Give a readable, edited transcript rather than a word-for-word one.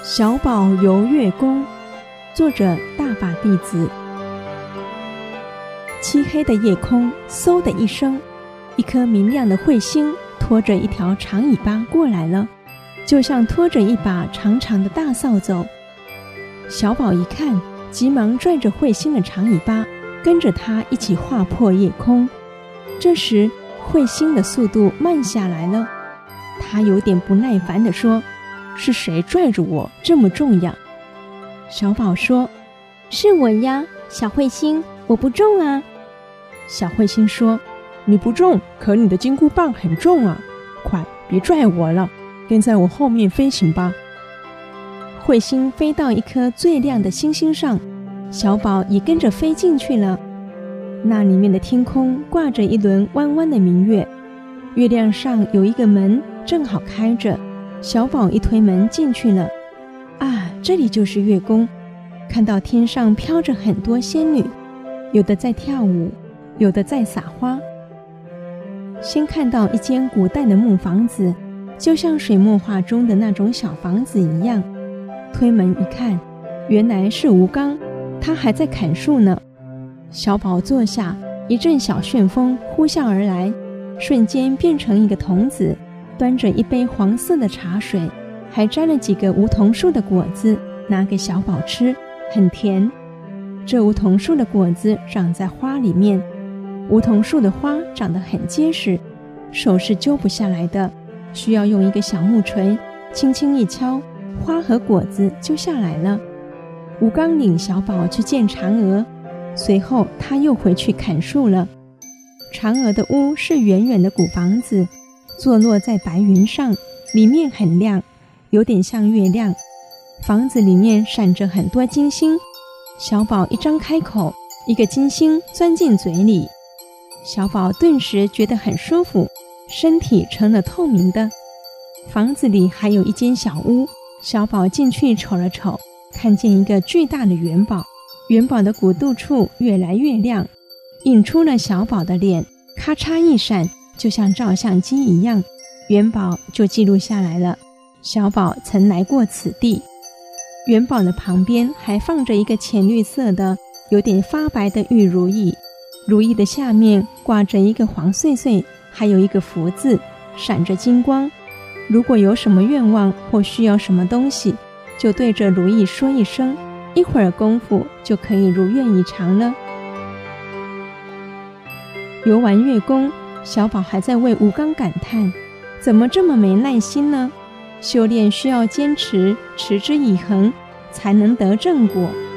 小宝游月宫，作者大法弟子。漆黑的夜空，嗖的一声，一颗明亮的彗星拖着一条长尾巴过来了，就像拖着一把长长的大扫帚。小宝一看，急忙拽着彗星的长尾巴，跟着它一起划破夜空。这时彗星的速度慢下来了，他有点不耐烦地说：是谁拽着我这么重呀？小宝说：是我呀，小彗星，我不重啊。小彗星说：你不重，可你的金箍棒很重啊，快别拽我了，跟在我后面飞行吧。彗星飞到一颗最亮的星星上，小宝也跟着飞进去了。那里面的天空挂着一轮弯弯的明月，月亮上有一个门正好开着，小宝一推门进去了。啊，这里就是月宫。看到天上飘着很多仙女，有的在跳舞，有的在撒花。先看到一间古代的木房子，就像水墨画中的那种小房子一样。推门一看，原来是吴刚，他还在砍树呢。小宝坐下，一阵小旋风呼啸而来，瞬间变成一个童子，端着一杯黄色的茶水，还摘了几个梧桐树的果子，拿给小宝吃，很甜。这梧桐树的果子长在花里面，梧桐树的花长得很结实，手是揪不下来的，需要用一个小木锤轻轻一敲，花和果子就下来了。吴刚领小宝去见嫦娥，随后他又回去砍树了。嫦娥的屋是圆圆的古房子，坐落在白云上，里面很亮，有点像月亮。房子里面闪着很多金星，小宝一张开口，一个金星钻进嘴里，小宝顿时觉得很舒服，身体成了透明的。房子里还有一间小屋，小宝进去瞅了瞅，看见一个巨大的元宝，元宝的骨肚处越来越亮，映出了小宝的脸，咔嚓一闪，就像照相机一样，元宝就记录下来了。小宝曾来过此地。元宝的旁边还放着一个浅绿色的有点发白的玉如意，如意的下面挂着一个黄穗穗，还有一个福字，闪着金光。如果有什么愿望或需要什么东西，就对着如意说一声，一会儿功夫就可以如愿以偿了。游完月宫，小宝还在为吴刚感叹，怎么这么没耐心呢？修炼需要坚持，持之以恒，才能得正果。